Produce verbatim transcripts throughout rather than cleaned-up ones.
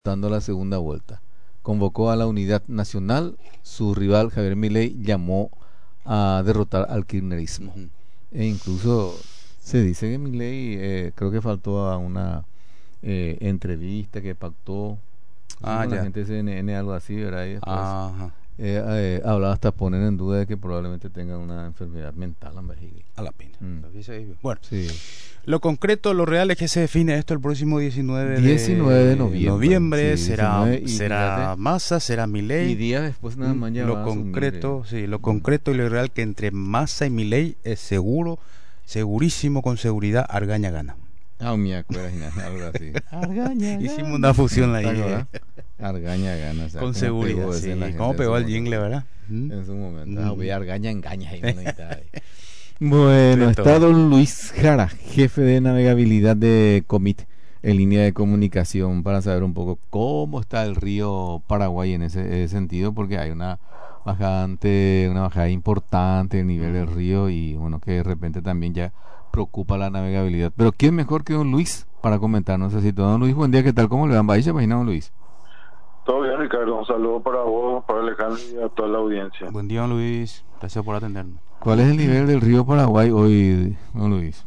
dando la segunda vuelta. Convocó a la unidad nacional, su rival Javier Milei llamó a derrotar al kirchnerismo. Ujú. E incluso se dice que Milei eh, creo que faltó a una eh, entrevista que pactó Ah, con la ya. gente de C N N, algo así, ¿verdad? Y después Ajá. eh, eh, hablaba hasta poner en duda de que probablemente tenga una enfermedad mental, hombre. A la pena. Mm. Bueno, Sí. lo concreto, lo real es que se define esto el próximo diecinueve diecinueve de de noviembre. noviembre. Sí, será diecinueve, y será fíjate, Massa, será y Milei. días después nada Mm, más ya Lo va a asumir. concreto, eh. sí, lo Mm. concreto y lo real que entre Massa y Milei es seguro, segurísimo, con seguridad, Argaña gana. Ah, me acuerdo, algo así. Argaña gana. Hicimos una fusión ahí, ¿Te eh, acordás? Argaña gana, o sea, con cómo seguridad, pegó ese en la sí. gente ¿Cómo en pegó su el momento, jingle, verdad? ¿Mm? en su momento. Mm. Ah, voy a Argaña engaña ahí, bueno, y tal, ahí. Bueno, De está todo. don Luis Jara, jefe de navegabilidad de Comit, en línea de comunicación, para saber un poco cómo está el río Paraguay en ese, ese sentido, porque hay una bajante, una bajada importante del nivel del Ujú. río y bueno, que de repente también ya preocupa la navegabilidad. Pero ¿quién mejor que don Luis para comentarnos así todo? Don Luis, buen día, ¿qué tal? ¿Cómo le van? Vaya, página, don Luis. Todo bien, Ricardo. Un saludo para vos, para Alejandro y a toda la audiencia. Buen día, don Luis. Gracias por atendernos. ¿Cuál es el nivel del río Paraguay hoy, don Luis?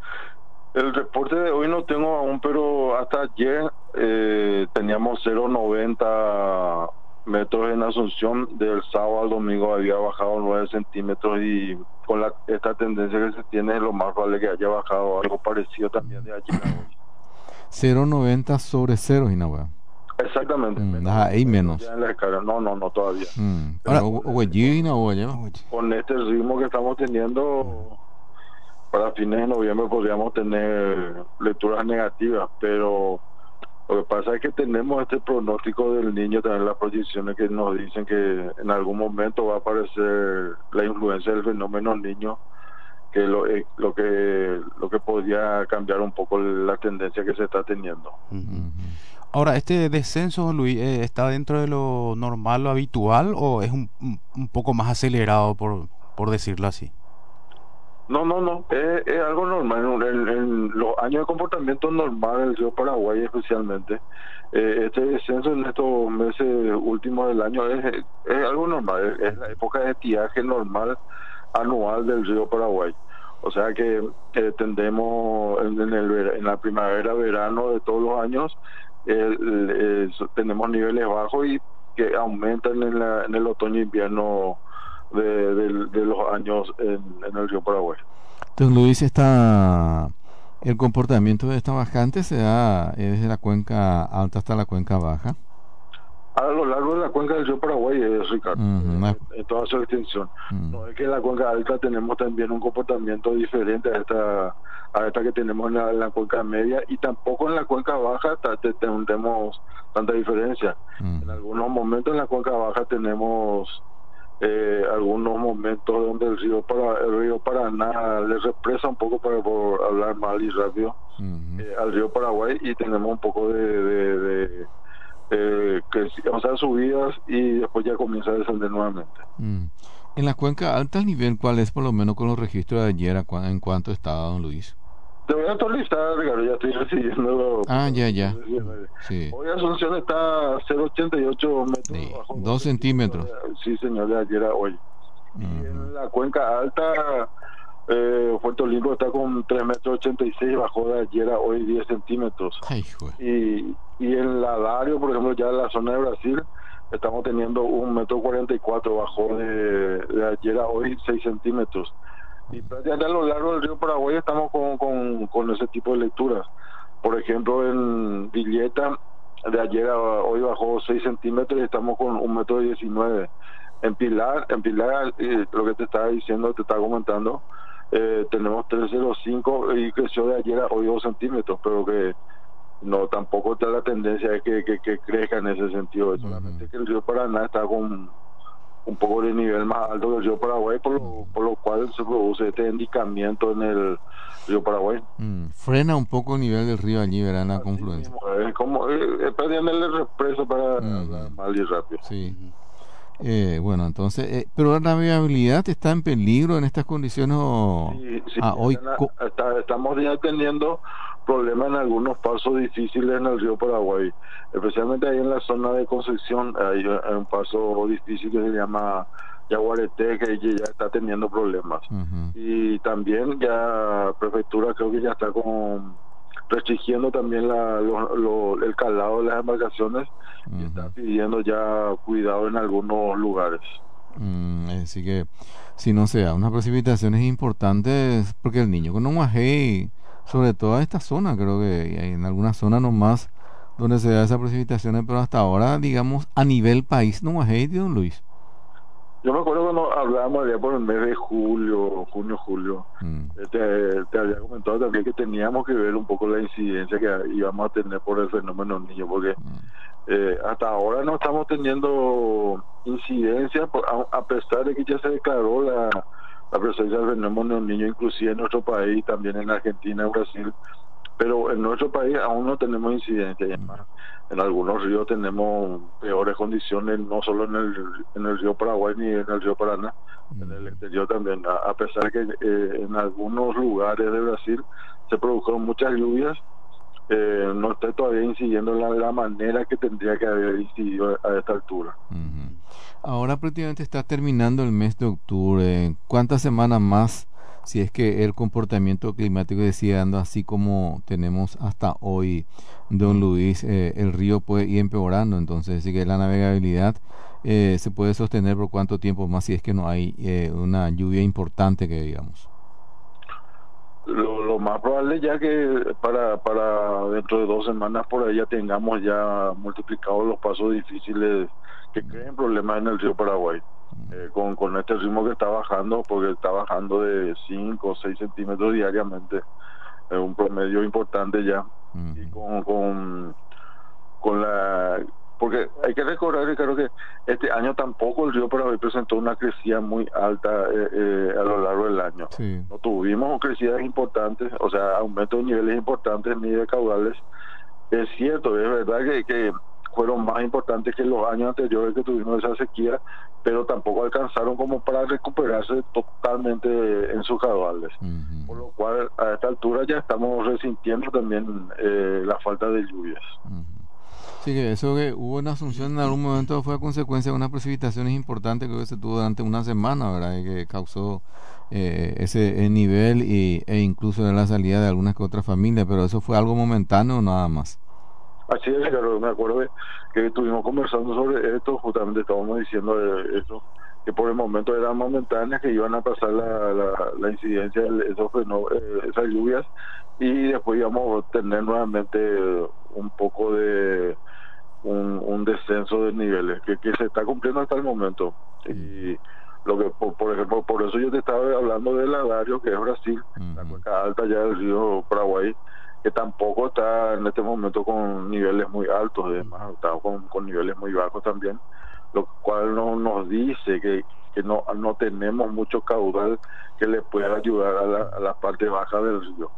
El reporte de hoy no tengo aún, pero hasta ayer eh, teníamos cero noventa metros en Asunción. Del sábado al domingo había bajado nueve centímetros y con la, esta tendencia que se tiene, lo más probable que haya bajado algo parecido también de ayer a hoy. cero coma noventa sobre cero, Inagua. Exactamente. Mm, menos, ajá, y menos. ya en la escala. No, no, no todavía. Mm. Pero Ahora, con, oye, Inagua, con este ritmo que estamos teniendo, para fines de noviembre podríamos tener lecturas negativas, pero lo que pasa es que tenemos este pronóstico del niño, también las proyecciones que nos dicen que en algún momento va a aparecer la influencia del fenómeno niño, que lo, eh, lo que lo que podría cambiar un poco la tendencia que se está teniendo. Ujú. Ahora, ¿este descenso, don Luis, eh, está dentro de lo normal, lo habitual, o es un, un, un poco más acelerado, por, por decirlo así? No, no, no, es, es algo normal. En, en los años de comportamiento normal del río Paraguay especialmente, eh, este descenso en estos meses últimos del año es, es algo normal, es, es la época de estiaje normal anual del río Paraguay. O sea que eh, tendemos en, en, el, vera- en la primavera, verano de todos los años, el- el- es- tenemos niveles bajos y que aumentan en, la, en el otoño e invierno de, de, de los años en, en el río Paraguay. Entonces, Luis, está el comportamiento de esta bajante se da eh, desde la cuenca alta hasta la cuenca baja. A lo largo de la cuenca del río Paraguay, es Ricardo, Ujú, en, una- en toda su extensión. Mm. No es que en la cuenca alta tenemos también un comportamiento diferente a esta a esta que tenemos en la, en la cuenca media, y tampoco en la cuenca baja ta- te- tenemos tanta diferencia. Mm. En algunos momentos en la cuenca baja tenemos eh, algunos momentos donde el río para el río Paraná le represa un poco, para por hablar mal y rápido, Ujú. eh, al río Paraguay, y tenemos un poco de, de, de eh, que o sea, subidas, y después ya comienza a descender nuevamente. Mm. En la cuenca alta, el nivel, ¿cuál es por lo menos con los registros de ayer? ¿A cua- ¿En cuánto estaba, don Luis? Te voy a actualizar, Ricardo, ya estoy recibiendo. Ah, ya, ya. Sí. Hoy Asunción está a cero coma ochenta y ocho metros. Sí, bajo dos centímetros. Sí, señor, de ayer a hoy. Y en Ujú. la cuenca alta, eh, Puerto Limpo está con tres metros ochenta y seis, bajó de ayer a hoy diez centímetros. Ay, jue- Y, y en la Dario, por ejemplo, ya en la zona de Brasil, estamos teniendo un metro cuarenta y cuatro, bajó de, de ayer a hoy seis centímetros. Y prácticamente a lo largo del río Paraguay estamos con, con, con ese tipo de lecturas. Por ejemplo, en Villeta, de ayer a hoy bajó seis centímetros y estamos con un metro diecinueve. En Pilar, en Pilar, eh, lo que te estaba diciendo, te estaba comentando, eh, tenemos tres cero cinco y creció de ayer a hoy dos centímetros, pero que no, tampoco está la tendencia de que, que, que crezca en ese sentido. Es solamente Ujú. que el río Paraná está con un poco de nivel más alto que el río Paraguay, por lo, por lo cual se produce este endicamiento en el río Paraguay. Mm. Frena un poco el nivel del río allí, ¿verdad? En la Así confluencia. mismo, es como eh, es prácticamente el represo, para hablar Ujú. mal y rápido. Sí. Ujú. Eh, bueno, entonces, eh, pero la navegabilidad está en peligro en estas condiciones o Sí, sí, ah, hoy están a- co- está- estamos ya teniendo problemas en algunos pasos difíciles en el río Paraguay, especialmente ahí en la zona de Concepción. Hay un paso difícil que se llama Yaguareté, que ya está teniendo problemas. Ujú. Y también ya prefectura creo que ya está con restringiendo también la, lo- lo- el calado de las embarcaciones y está Ujú. pidiendo ya cuidado en algunos lugares. Mm, así que si no se da unas precipitaciones importantes, porque el niño con un majé, sobre todo en esta zona, creo que hay en algunas zonas nomás donde se da esas precipitaciones, pero hasta ahora, digamos, a nivel país, no majé, don Luis. Yo me acuerdo cuando hablábamos allá por el mes de julio, junio, julio, Mm, eh, te, te había comentado también que teníamos que ver un poco la incidencia que íbamos a tener por el fenómeno niño, porque mm, eh, hasta ahora no estamos teniendo incidencia, por- a, a pesar de que ya se declaró la, la presencia del fenómeno niño, inclusive en nuestro país, también en Argentina, en Brasil, pero en nuestro país aún no tenemos incidencia. Y además, en algunos ríos tenemos peores condiciones, no solo en el, en el río Paraguay ni en el río Paraná, en el mm. exterior también, a, a pesar de que eh, en algunos lugares de Brasil se produjeron muchas lluvias, eh, no está todavía incidiendo en la, la manera que tendría que haber incidido a, a esta altura. Ujú. Ahora prácticamente está terminando el mes de octubre. ¿Cuántas semanas más, si es que el comportamiento climático sigue dando así como tenemos hasta hoy, don Luis, eh, el río puede ir empeorando? Entonces, sí que la navegabilidad eh, se puede sostener por cuánto tiempo más si es que no hay eh, una lluvia importante que digamos. Lo, lo más probable ya que para, para dentro de dos semanas por ahí ya tengamos ya multiplicados los pasos difíciles que creen problemas en el río Paraguay. Eh, con, con este ritmo que está bajando, porque está bajando de cinco o seis centímetros diariamente, es un promedio importante ya. Y Ujú. con, con, con la... Porque hay que recordar, Ricardo, que este año tampoco el río Paraguay presentó una crecida muy alta eh, eh, a lo largo del año. Sí. No tuvimos crecidas importantes, o sea, aumento de niveles importantes ni de caudales. Es cierto, es verdad que, que fueron más importantes que los años anteriores que tuvimos esa sequía, pero tampoco alcanzaron como para recuperarse totalmente en sus caudales. Ujú. Por lo cual, a esta altura ya estamos resintiendo también eh, la falta de lluvias. Ujú. Sí, que eso que hubo en Asunción en algún momento fue a consecuencia de unas precipitaciones importantes que se tuvo durante una semana, ¿verdad? Y que causó eh, ese eh, nivel y, e incluso de la salida de algunas que otras familias, pero eso fue algo momentáneo nada más. Así es, Ricardo, me acuerdo de que estuvimos conversando sobre esto, justamente estábamos diciendo de eso, que por el momento eran momentáneas, que iban a pasar la, la, la incidencia de esos fenó- eh, esas lluvias, y después íbamos a tener nuevamente un poco de un, un descenso de niveles, que, que se está cumpliendo hasta el momento. Ujú. Y lo que, por, por ejemplo, por eso yo te estaba hablando del Ladario, que es Brasil, la Ujú. cuenca alta ya del río Paraguay, que tampoco está en este momento con niveles muy altos, además está con, con niveles muy bajos también, lo cual no, nos dice que, que no, no tenemos mucho caudal que le pueda ayudar a la, a la parte baja del río.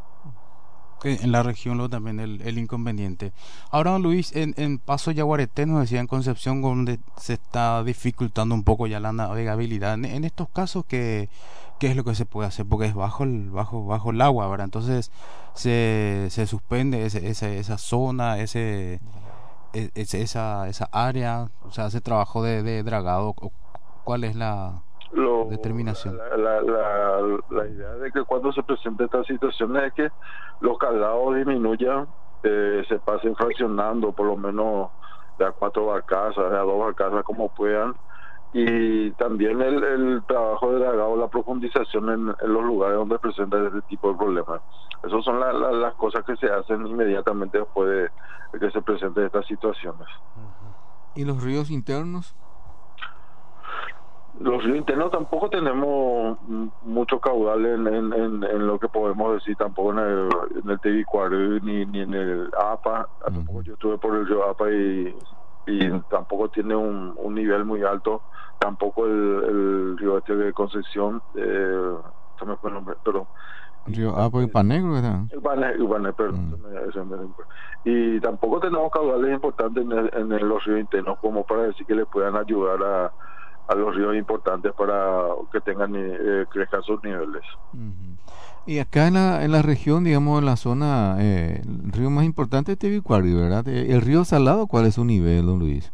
Que en la región luego también el, el inconveniente. Ahora, don Luis, en, en Paso Yaguareté nos decía en Concepción donde se está dificultando un poco ya la navegabilidad. En, en estos casos, ¿qué, qué es lo que se puede hacer? Porque es bajo el, bajo, bajo el agua, ¿verdad? Entonces se, se suspende ese, esa, esa zona, ese, e- ese- esa, esa área, o sea, ese trabajo de, de dragado. o ¿Cuál es la Lo, determinación? la, la, la, la idea de que cuando se presente esta situación es que los calados disminuyan, eh, se pasen fraccionando por lo menos de a cuatro barcazas, de a dos barcazas como puedan, y también el, el trabajo de dragado, la profundización en, en los lugares donde presenta este tipo de problemas. Esas son la, la, las cosas que se hacen inmediatamente después de, de que se presenten estas situaciones. ¿Y los ríos internos? Los ríos internos tampoco tenemos mm, mucho caudal en, en, en, en lo que podemos decir, tampoco en el, en el Tebicuarú ni, ni en el APA. Hace poco Ujú. yo estuve por el río APA y, y tampoco tiene un, un nivel muy alto, tampoco el, el río este de Concepción, eh, se me fue el nombre, pero... Y, Río Apo y también, Panegro, ¿verdad? Urbana, Urbana, perdón, Mm. se me- se me- y tampoco tenemos caudales importantes en, el- en el- los ríos internos como para decir que le puedan ayudar a a los ríos importantes para que tengan eh, crezcan sus niveles. Uh-huh. Y acá en la, en la región, digamos, en la zona, eh, el río más importante es Tebicuari, ¿verdad? ¿El río Salado cuál es su nivel, don Luis?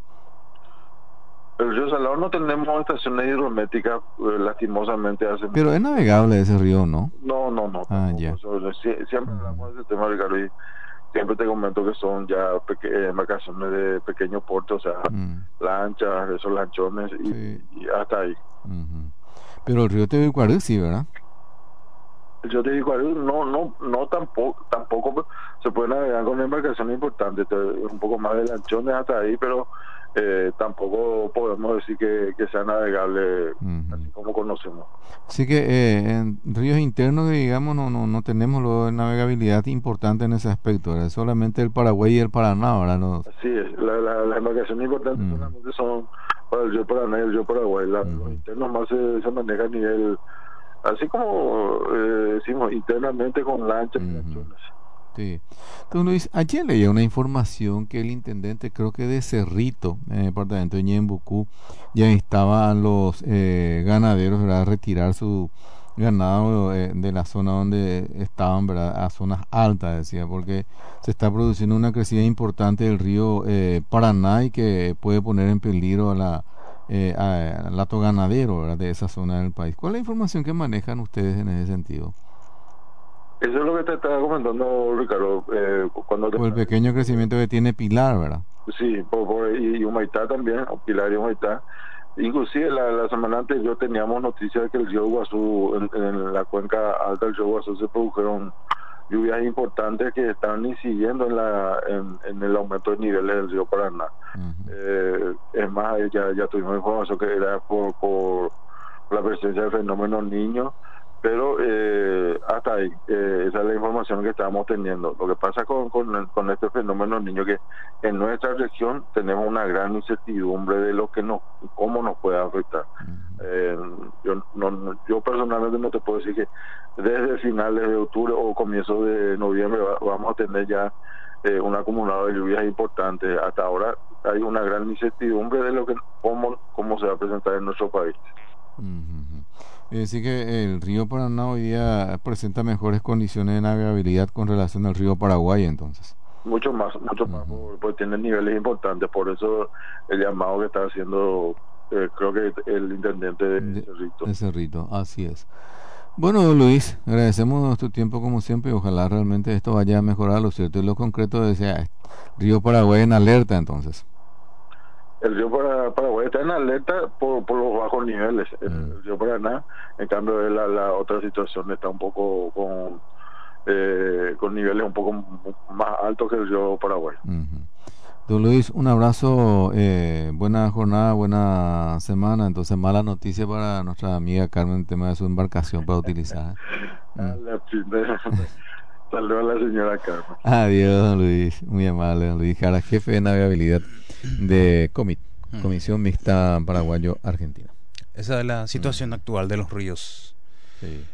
El río Salado no tenemos estaciones hidrométricas, eh, lastimosamente. Hace Pero es navegable ese río, ¿no? No, no, no. Ah, tampoco. ya. Eso, sie- siempre Uh-huh. hablamos de ese tema, Ricardo, y siempre te comento que son ya peque- embarcaciones de pequeño porte, o sea, Uh-huh. lanchas, esos lanchones, y, Sí. y hasta ahí. Uh-huh. Pero el río Tebicuari sí, ¿verdad? Yo te digo, no, no, no tampoco, tampoco se puede navegar con embarcaciones importantes, te- un poco más de lanchones hasta ahí, pero eh, tampoco podemos decir que, que sea navegable Uh-huh. así como conocemos. Así que eh, en ríos internos, digamos, no no no tenemos lo de navegabilidad importante en ese aspecto, ¿verdad? Solamente el Paraguay y el Paraná, ¿verdad? Los, Así es, la, la, las embarcaciones importantes Mm. solamente son para el río Paraná y el río Paraguay, la- Ujú. los internos más se, se manejan a nivel, así como eh, decimos, internamente con lanchas y Ujú. lanchones. sí. Entonces, Luis, ayer leía una información que el intendente, creo que de Cerrito, en el departamento de Ñembucú, ya instaba a los eh, ganaderos, ¿verdad?, a retirar su ganado eh, de la zona donde estaban, ¿verdad?, a zonas altas, decía, porque se está produciendo una crecida importante del río eh, Paraná y que puede poner en peligro a la eh, a- al hato ganadero, ¿verdad?, de esa zona del país. ¿Cuál es la información que manejan ustedes en ese sentido? Eso es lo que te estaba comentando, Ricardo, eh, cuando te... Por el pequeño crecimiento que tiene Pilar, ¿verdad? Sí, por, por- y, y Humaitá también, o Pilar y Humaitá. Inclusive la, la semana anterior teníamos noticias de que el río Iguazú, en, en la cuenca alta del río Iguazú se produjeron lluvias importantes que están incidiendo en, la, en, en el aumento de niveles del río Paraná. Ujú. Eh, es más, ya, ya tuvimos información que era por, por la presencia de fenómenos niños, pero eh, hasta ahí, eh, esa es la información que estábamos teniendo. Lo que pasa con, con, con este fenómeno niño, que en nuestra región tenemos una gran incertidumbre de lo que nos, cómo nos puede afectar. Ujú. Eh, yo, no, no- yo personalmente no te puedo decir que desde finales de octubre o comienzos de noviembre va- vamos a tener ya eh, un acumulado de lluvias importantes. Hasta ahora hay una gran incertidumbre de lo que cómo, cómo se va a presentar en nuestro país. Ujú. Es decir que el río Paraná hoy día presenta mejores condiciones de navegabilidad con relación al río Paraguay, entonces. Mucho más, mucho más, Ujú. por- porque tiene niveles importantes. Por eso el llamado que está haciendo, eh, creo que el intendente de De, Cerrito. de Cerrito, así es. Bueno, don Luis, agradecemos tu tiempo como siempre y ojalá realmente esto vaya a mejorar. Lo cierto y lo concreto decía río Paraguay en alerta, entonces. El río Para- Paraguay está en alerta por, por los bajos niveles. El, Mm. el río Paraná, en cambio, la, la otra situación está un poco con, eh, con niveles un poco m- más altos que el río Paraguay. Ujú. Don Luis, un abrazo, eh, buena jornada, buena semana. Entonces, mala noticia para nuestra amiga Carmen, el tema de su embarcación para utilizar. A Mm. la primera- Saludos a la señora Carmen. Adiós, don Luis, muy amable, don Luis Jara, jefe de navegabilidad de COMIT, Mm. Comisión Mixta Paraguayo-Argentina. Esa es la situación actual de los ríos. Sí.